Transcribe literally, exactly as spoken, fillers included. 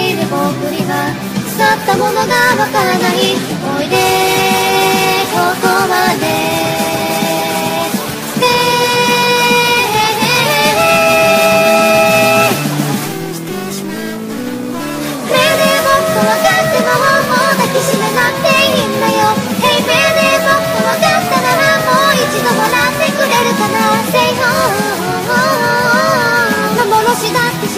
で僕には去ったものがわからない。おいでここまでねえねえもっと分かってももう抱きしめなくていいんだよ。Hey baby もっと分かったならもう一度笑ってくれるかな。Say oh 幻だって